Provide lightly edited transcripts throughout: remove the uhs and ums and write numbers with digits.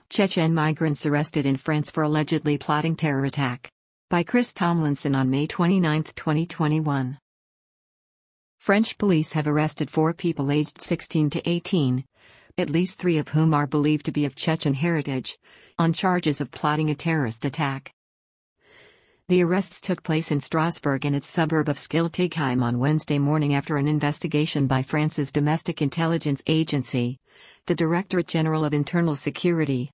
Chechen migrants arrested in France for allegedly plotting terror attack. By Chris Tomlinson on May 29, 2021. French police have arrested 4 people aged 16 to 18, at least 3 of whom are believed to be of Chechen heritage, on charges of plotting a terrorist attack. The arrests took place in Strasbourg and its suburb of Schiltigheim on Wednesday morning after an investigation by France's Domestic Intelligence Agency, the Directorate General of Internal Security,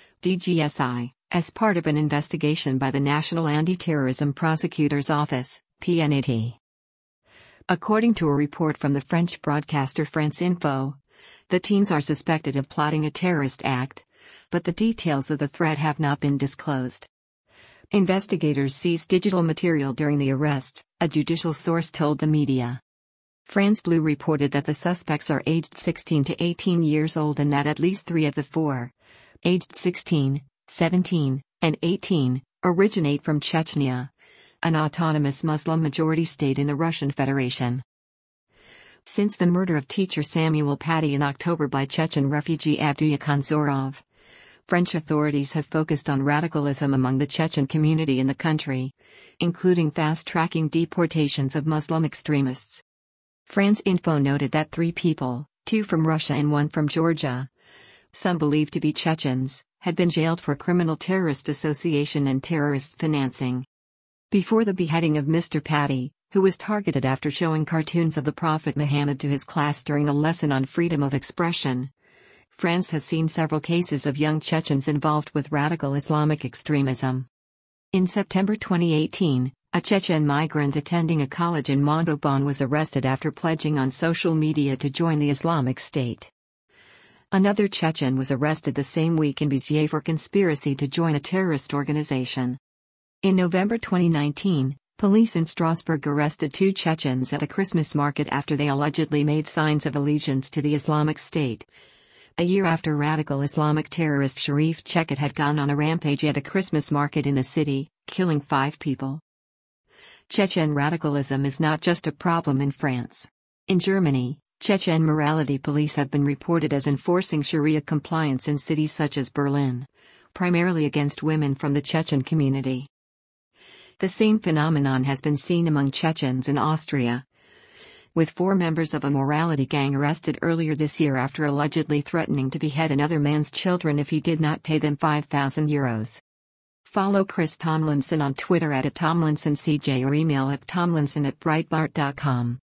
DGSI, as part of an investigation by the National Anti-Terrorism Prosecutor's Office, PNAT. According to a report from the French broadcaster France Info, the teens are suspected of plotting a terrorist act, but the details of the threat have not been disclosed. Investigators seized digital material during the arrest, a judicial source told the media. France Bleu reported that the suspects are aged 16 to 18 years old and that at least 3 of the 4, aged 16, 17, and 18, originate from Chechnya, an autonomous Muslim-majority state in the Russian Federation. Since the murder of teacher Samuel Paty in October by Chechen refugee Avdija Kanzorov, French authorities have focused on radicalism among the Chechen community in the country, including fast-tracking deportations of Muslim extremists. France Info noted that 3 people, 2 from Russia and 1 from Georgia, some believed to be Chechens, had been jailed for criminal terrorist association and terrorist financing. Before the beheading of Mr. Paty, who was targeted after showing cartoons of the Prophet Muhammad to his class during a lesson on freedom of expression, France has seen several cases of young Chechens involved with radical Islamic extremism. In September 2018, a Chechen migrant attending a college in Montauban was arrested after pledging on social media to join the Islamic State. Another Chechen was arrested the same week in Béziers for conspiracy to join a terrorist organization. In November 2019, police in Strasbourg arrested 2 Chechens at a Christmas market after they allegedly made signs of allegiance to the Islamic State, a year after radical Islamic terrorist Sharif Cheket had gone on a rampage at a Christmas market in the city, killing 5 people. Chechen radicalism is not just a problem in France. In Germany, Chechen morality police have been reported as enforcing Sharia compliance in cities such as Berlin, primarily against women from the Chechen community. The same phenomenon has been seen among Chechens in Austria, with 4 members of a morality gang arrested earlier this year after allegedly threatening to behead another man's children if he did not pay them €5,000. Follow Chris Tomlinson on Twitter @TomlinsonCJ or email at tomlinson@breitbart.com.